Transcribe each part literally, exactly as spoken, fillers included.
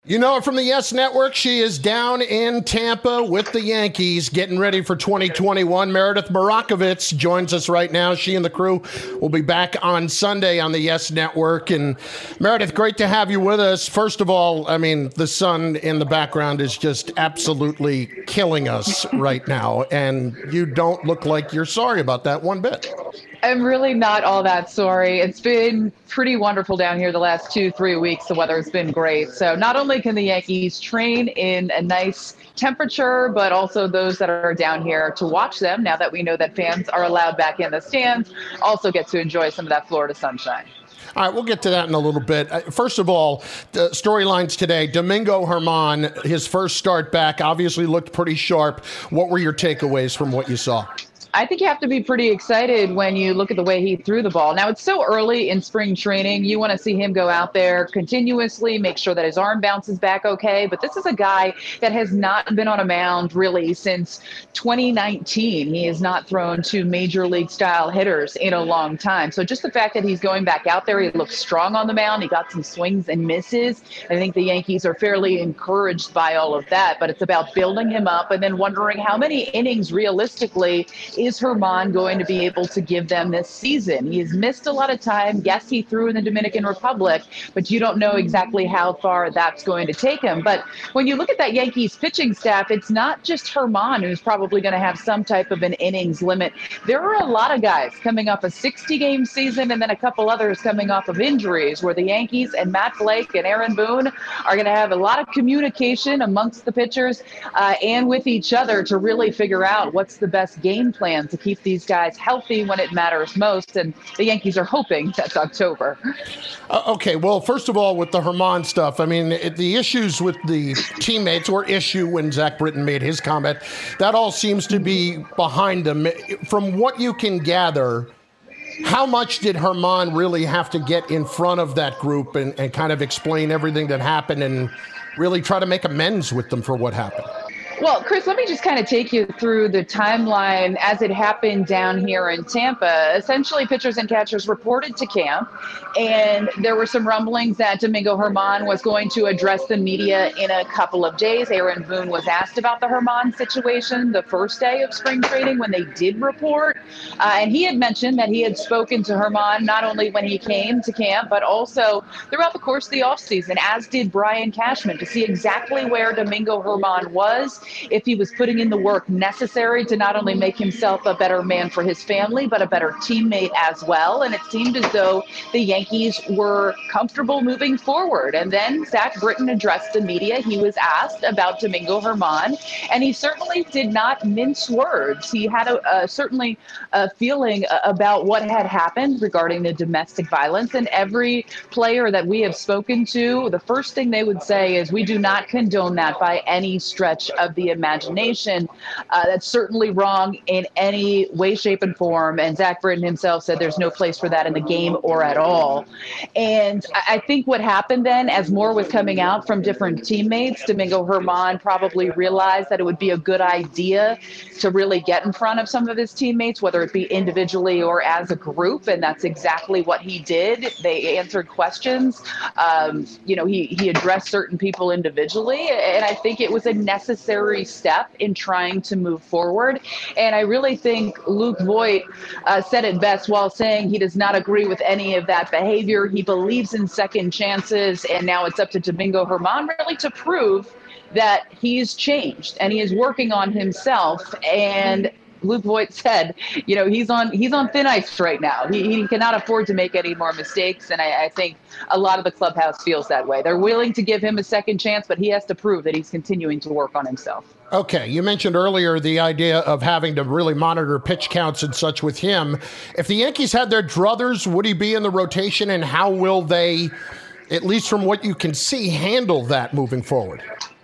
You know her from the Yes Network. She is down in Tampa with the Yankees, getting ready for twenty twenty-one. Meredith Marakovits joins us right now. She and the crew will be back on Sunday on the Yes Network. And Meredith, great to have you with us. First of all, I mean, the sun in the background is just absolutely killing us right now. And you don't look like you're sorry about that one bit. I'm really not all that sorry. It's been pretty wonderful down here the last two, three weeks. The weather's been great. So not only can the Yankees train in a nice temperature, but also those that are down here to watch them, now that we know that fans are allowed back in the stands, also get to enjoy some of that Florida sunshine. All right, we'll get to that in a little bit. Uh, first of all, the storylines today. Domingo Germán, his first start back, obviously looked pretty sharp. What were your takeaways from what you saw? I think you have to be pretty excited when you look at the way he threw the ball. Now, it's so early in spring training. You want to see him go out there continuously, make sure that his arm bounces back okay. But this is a guy that has not been on a mound really since twenty nineteen. He has not thrown to major league style hitters in a long time. So just the fact that he's going back out there, he looks strong on the mound. He got some swings and misses. I think the Yankees are fairly encouraged by all of that. But it's about building him up and then wondering how many innings realistically is Germán going to be able to give them this season? He has missed a lot of time. Yes, he threw in the Dominican Republic, but you don't know exactly how far that's going to take him. But when you look at that Yankees pitching staff, it's not just Germán who's probably going to have some type of an innings limit. There are a lot of guys coming off a sixty-game season and then a couple others coming off of injuries, where the Yankees and Matt Blake and Aaron Boone are going to have a lot of communication amongst the pitchers uh, and with each other to really figure out what's the best game plan to keep these guys healthy when it matters most. And the Yankees are hoping that's October. Uh, okay, well, first of all, with the Germán stuff, I mean, it, the issues with the teammates, or issue when Zach Britton made his comment, that all seems to be behind them. From what you can gather, how much did Germán really have to get in front of that group and, and kind of explain everything that happened and really try to make amends with them for what happened? Well, Chris, let me just kind of take you through the timeline as it happened down here in Tampa. Essentially, pitchers and catchers reported to camp, and there were some rumblings that Domingo Germán was going to address the media in a couple of days. Aaron Boone was asked about the Germán situation the first day of spring training when they did report, uh, and he had mentioned that he had spoken to Germán not only when he came to camp, but also throughout the course of the offseason, as did Brian Cashman, to see exactly where Domingo Germán was, if he was putting in the work necessary to not only make himself a better man for his family, but a better teammate as well. And it seemed as though the Yankees were comfortable moving forward. And then Zach Britton addressed the media. He was asked about Domingo Germán, and he certainly did not mince words. He had a, a certainly a feeling about what had happened regarding the domestic violence. And every player that we have spoken to, the first thing they would say is, we do not condone that by any stretch of the imagination. Uh, that's certainly wrong in any way, shape, and form. And Zach Britton himself said there's no place for that in the game or at all. And I think what happened then, as more was coming out from different teammates, Domingo Germán probably realized that it would be a good idea to really get in front of some of his teammates, whether it be individually or as a group. And that's exactly what he did. They answered questions. Um, you know, he, he addressed certain people individually. And I think it was a necessary step in trying to move forward. And I really think Luke Voit uh, said it best while saying he does not agree with any of that behavior. He believes in second chances. And now it's up to Domingo Germán really to prove that he's changed and he is working on himself. And Luke Voit said, you know, he's on he's on thin ice right now. He, he cannot afford to make any more mistakes. And I, I think a lot of the clubhouse feels that way. They're willing to give him a second chance, but he has to prove that he's continuing to work on himself. Okay, you mentioned earlier the idea of having to really monitor pitch counts and such with him. If the Yankees had their druthers, would he be in the rotation, and how will they, at least from what you can see, handle that moving forward?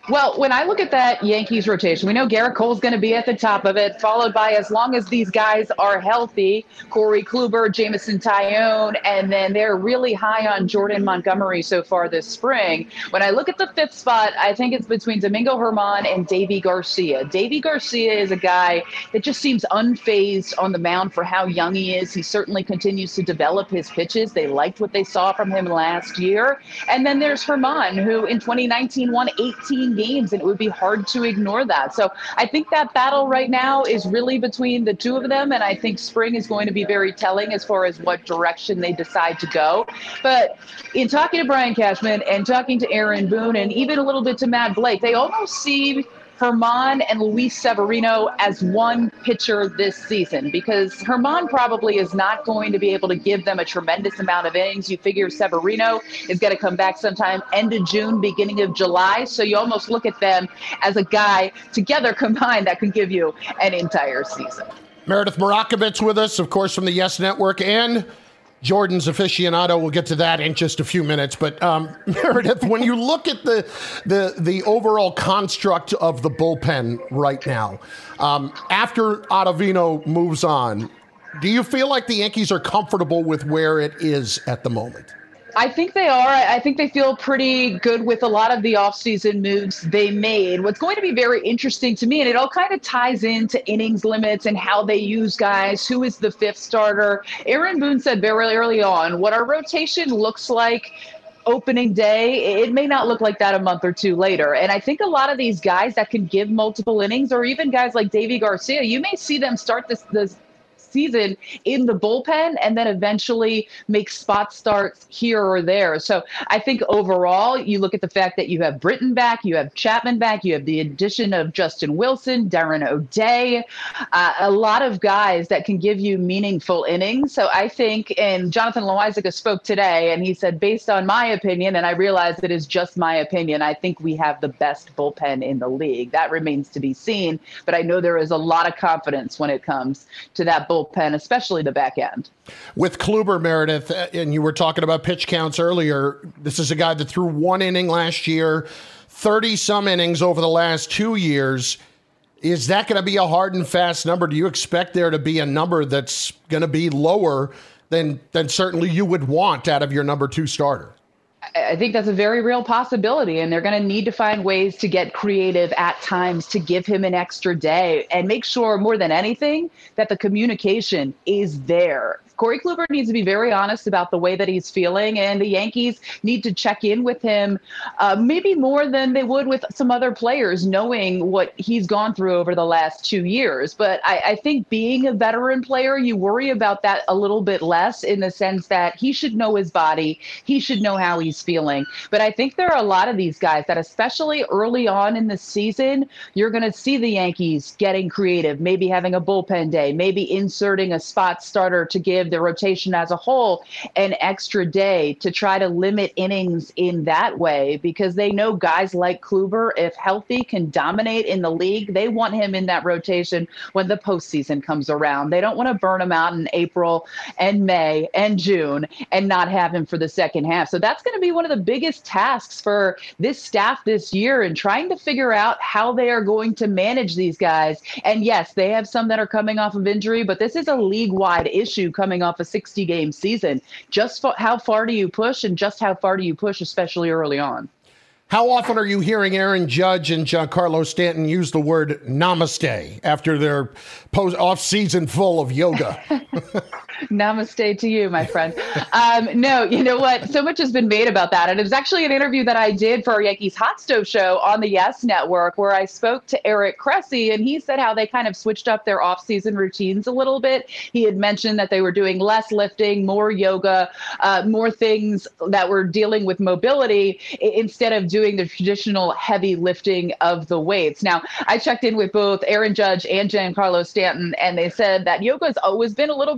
Well, when I look at that Yankees rotation, we know Garrett Cole's going to be at the top of it, followed by, as long as these guys are healthy, Corey Kluber, Jameson Taillon, and then they're really high on Jordan Montgomery so far this spring. When I look at the fifth spot, I think it's between Domingo Germán and Deivi Garcia. Deivi Garcia is a guy that just seems unfazed on the mound for how young he is. He certainly continues to develop his pitches. They liked what they saw from him last year. And then there's Germán, who in twenty nineteen won eighteen games, and it would be hard to ignore that. So I think that battle right now is really between the two of them, and I think spring is going to be very telling as far as what direction they decide to go. But in talking to Brian Cashman and talking to Aaron Boone and even a little bit to Matt Blake, they almost see Germán and Luis Severino as one pitcher this season, because Germán probably is not going to be able to give them a tremendous amount of innings. You figure Severino is going to come back sometime end of June, beginning of July. So you almost look at them as a guy together combined that can give you an entire season. Meredith Marakovits with us, of course, from the Yes Network, and Jordan's aficionado. We'll get to that in just a few minutes. But um, Meredith, when you look at the the the overall construct of the bullpen right now, um, after Ottavino moves on, do you feel like the Yankees are comfortable with where it is at the moment? I think they are. I think they feel pretty good with a lot of the offseason moves they made. What's going to be very interesting to me, and it all kind of ties into innings limits and how they use guys, who is the fifth starter. Aaron Boone said very early on, what our rotation looks like opening day, it may not look like that a month or two later. And I think a lot of these guys that can give multiple innings, or even guys like Deivi Garcia, you may see them start this this season in the bullpen and then eventually make spot starts here or there. So I think overall, you look at the fact that you have Britton back, you have Chapman back, you have the addition of Justin Wilson, Darren O'Day, uh, a lot of guys that can give you meaningful innings. So I think, and Jonathan Loáisiga spoke today, and he said, based on my opinion, and I realize it is just my opinion, I think we have the best bullpen in the league. That remains to be seen, but I know there is a lot of confidence when it comes to that bullpen. Pen, especially the back end. With Kluber, Meredith, and you were talking about pitch counts earlier, this is a guy that threw one inning last year, thirty-some innings over the last two years. Is that going to be a hard and fast number? Do you expect there to be a number that's going to be lower than, than certainly you would want out of your number two starter? I think that's a very real possibility, and they're going to need to find ways to get creative at times to give him an extra day and make sure, more than anything, that the communication is there. Corey Kluber needs to be very honest about the way that he's feeling, and the Yankees need to check in with him uh, maybe more than they would with some other players, knowing what he's gone through over the last two years. But I, I think being a veteran player, you worry about that a little bit less, in the sense that he should know his body. He should know how he's feeling. But I think there are a lot of these guys that, especially early on in the season, you're going to see the Yankees getting creative, maybe having a bullpen day, maybe inserting a spot starter to give the rotation as a whole an extra day to try to limit innings in that way, because they know guys like Kluber, if healthy, can dominate in the league. They want him in that rotation when the postseason comes around. They don't want to burn him out in April and May and June and not have him for the second half. So that's going to be one of the biggest tasks for this staff this year, and trying to figure out how they are going to manage these guys. And yes, they have some that are coming off of injury, but this is a league-wide issue coming off a sixty game season. Just how far do you push, and just how far do you push, especially early on? How often are you hearing Aaron Judge and Giancarlo Stanton use the word namaste after their post off season full of yoga? Namaste to you, my friend. Um, no, you know what? So much has been made about that. And it was actually an interview that I did for our Yankees Hot Stove show on the Yes Network, where I spoke to Eric Cressey, and he said how they kind of switched up their off-season routines a little bit. He had mentioned that they were doing less lifting, more yoga, uh, more things that were dealing with mobility, instead of doing the traditional heavy lifting of the weights. Now, I checked in with both Aaron Judge and Giancarlo Stanton, and they said that yoga has always been a little bit of a part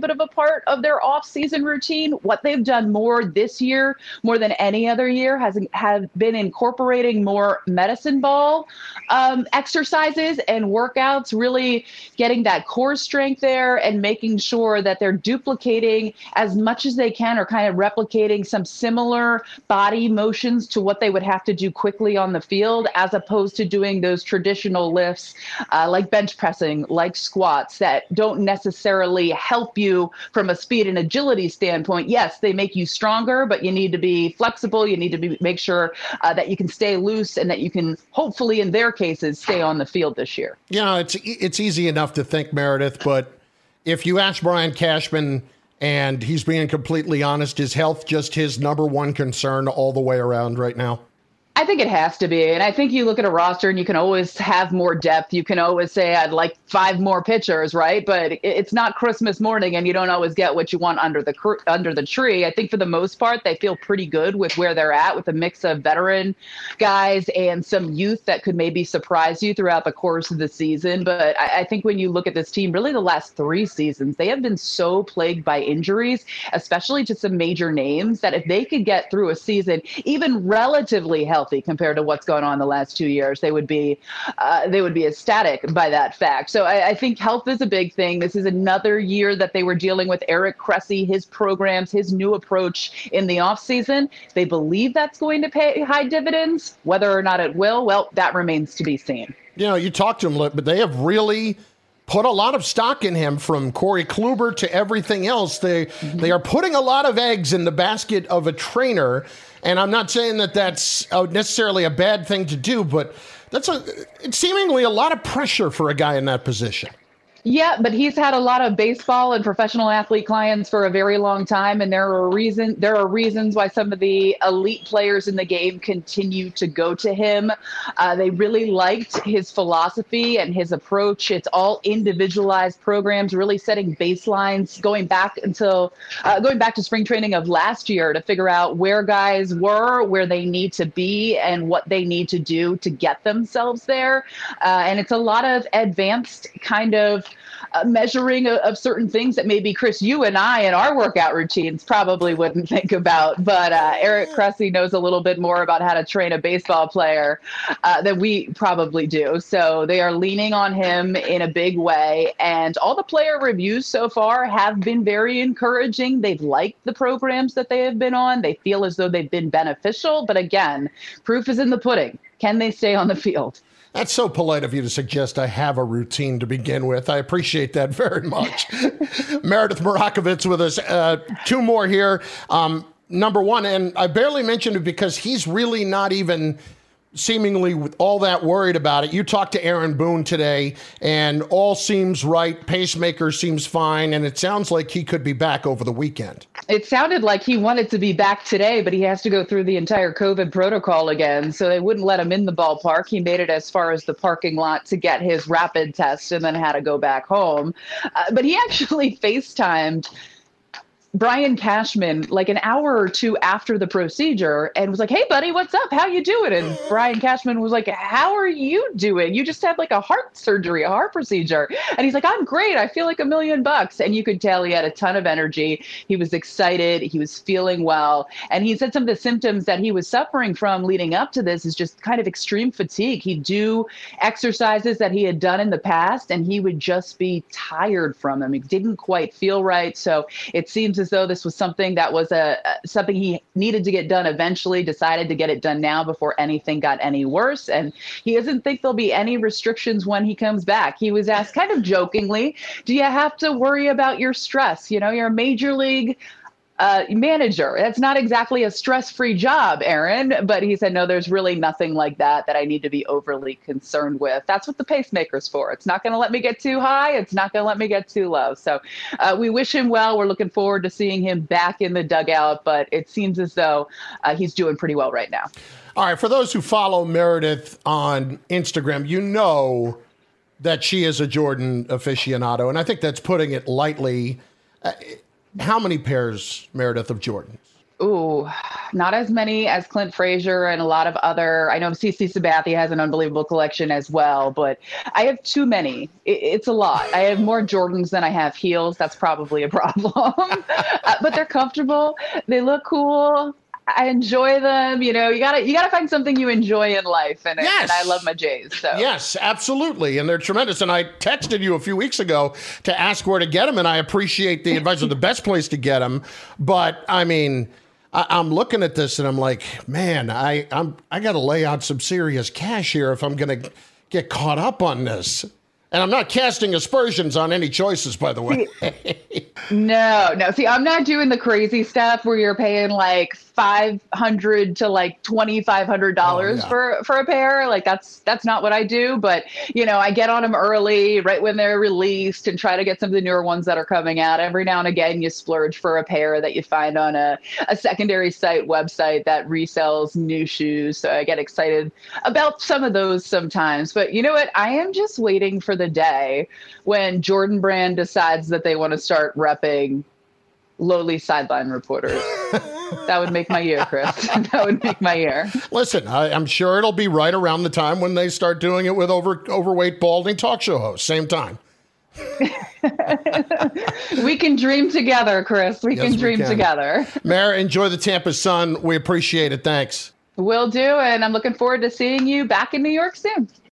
part of their off-season routine. What they've done more this year, more than any other year, has have been incorporating more medicine ball um, exercises and workouts, really getting that core strength there and making sure that they're duplicating as much as they can, or kind of replicating some similar body motions to what they would have to do quickly on the field, as opposed to doing those traditional lifts uh, like bench pressing, like squats, that don't necessarily help you from a speed and agility standpoint. Yes, they make you stronger, but you need to be flexible. You need to be, make sure uh, that you can stay loose and that you can, hopefully in their cases, stay on the field this year. You know, it's, it's easy enough to think, Meredith, but if you ask Brian Cashman, and he's being completely honest, is health just his number one concern all the way around right now? I think it has to be. And I think you look at a roster and you can always have more depth. You can always say, I'd like five more pitchers, right? But it's not Christmas morning and you don't always get what you want under the under the tree. I think for the most part, they feel pretty good with where they're at, with a mix of veteran guys and some youth that could maybe surprise you throughout the course of the season. But I, I think when you look at this team, really the last three seasons, they have been so plagued by injuries, especially to some major names, that if they could get through a season, even relatively healthy compared to what's going on the last two years, they would be uh, they would be ecstatic by that fact. So I, I think health is a big thing. This is another year that they were dealing with Eric Cressey, his programs, his new approach in the offseason. They believe that's going to pay high dividends. Whether or not it will, well, that remains to be seen. You know, you talked to him, but they have really put a lot of stock in him, from Corey Kluber to everything else. They mm-hmm. they are putting a lot of eggs in the basket of a trainer. And I'm not saying that that's necessarily a bad thing to do, but that's a, it's seemingly a lot of pressure for a guy in that position. Yeah, but he's had a lot of baseball and professional athlete clients for a very long time, and there are reason there are reasons why some of the elite players in the game continue to go to him. Uh, they really liked his philosophy and his approach. It's all individualized programs, really setting baselines, going back until uh, going back to spring training of last year to figure out where guys were, where they need to be, and what they need to do to get themselves there. Uh, and it's a lot of advanced kind of Uh, measuring of, of certain things that maybe, Chris, you and I in our workout routines probably wouldn't think about. But uh, Eric Cressey knows a little bit more about how to train a baseball player uh, than we probably do. So they are leaning on him in a big way. And all the player reviews so far have been very encouraging. They've liked the programs that they have been on. They feel as though they've been beneficial. But again, proof is in the pudding. Can they stay on the field? That's so polite of you to suggest I have a routine to begin with. I appreciate that very much. Meredith Marakovits with us. Uh, two more here. Um, number one, and I barely mentioned it because he's really not even seemingly all that worried about it. You talked to Aaron Boone today, and all seems right. Pacemaker seems fine, and it sounds like he could be back over the weekend. It sounded like he wanted to be back today, but he has to go through the entire COVID protocol again, so they wouldn't let him in the ballpark. He made it as far as the parking lot to get his rapid test and then had to go back home. Uh, but he actually FaceTimed Brian Cashman like an hour or two after the procedure and was like, "Hey buddy, what's up? How you doing?" And Brian Cashman was like, "How are you doing? You just had like a heart surgery, a heart procedure." And he's like, "I'm great. I feel like a million bucks." And you could tell he had a ton of energy. He was excited. He was feeling well. And he said some of the symptoms that he was suffering from leading up to this is just kind of extreme fatigue. He'd do exercises that he had done in the past and he would just be tired from them. He didn't quite feel right. So it seems as though this was something that was a something he needed to get done eventually, decided to get it done now before anything got any worse. And he doesn't think there'll be any restrictions when he comes back. He was asked kind of jokingly, "Do you have to worry about your stress? You know, you're a major league Uh, manager. That's not exactly a stress-free job, Aaron." But he said, "No, there's really nothing like that that I need to be overly concerned with. That's what the pacemaker's for. It's not going to let me get too high. It's not going to let me get too low." So uh, we wish him well. We're looking forward to seeing him back in the dugout, but it seems as though uh, he's doing pretty well right now. All right, for those who follow Meredith on Instagram, you know that she is a Jordan aficionado, and I think that's putting it lightly. Uh, How many pairs, Meredith, of Jordans? Ooh, not as many as Clint Frazier and a lot of other. I know C C Sabathia has an unbelievable collection as well, but I have too many. It, it's a lot. I have more Jordans than I have heels. That's probably a problem. uh, but they're comfortable. They look cool. I enjoy them. You know, you gotta you gotta find something you enjoy in life, and, Yes. and I love my J's. So Yes, absolutely, and they're tremendous. And I texted you a few weeks ago to ask where to get them, and I appreciate the advice of the best place to get them. But I mean, I, I'm looking at this and I'm like, man, I I'm I got to lay out some serious cash here if I'm going to get caught up on this. And I'm not casting aspersions on any choices, by the way. No, no. See, I'm not doing the crazy stuff where you're paying like five hundred to like twenty five hundred dollars Oh, yeah. for for a pair. Like that's that's not what I do. But you know, I get on them early, right when they're released, and try to get some of the newer ones that are coming out. Every now and again, you splurge for a pair that you find on a a secondary site website that resells new shoes. So I get excited about some of those sometimes. But you know what? I am just waiting for the day when Jordan Brand decides that they want to start repping lowly sideline reporters. That would make my year, Chris. That would make my year. Listen, I, I'm sure it'll be right around the time when they start doing it with over overweight, balding talk show hosts. Same time. We can dream together, Chris. We Yes, can we dream can. together. Mayor, enjoy the Tampa sun. We appreciate it. Thanks. Will do. And I'm looking forward to seeing you back in New York soon.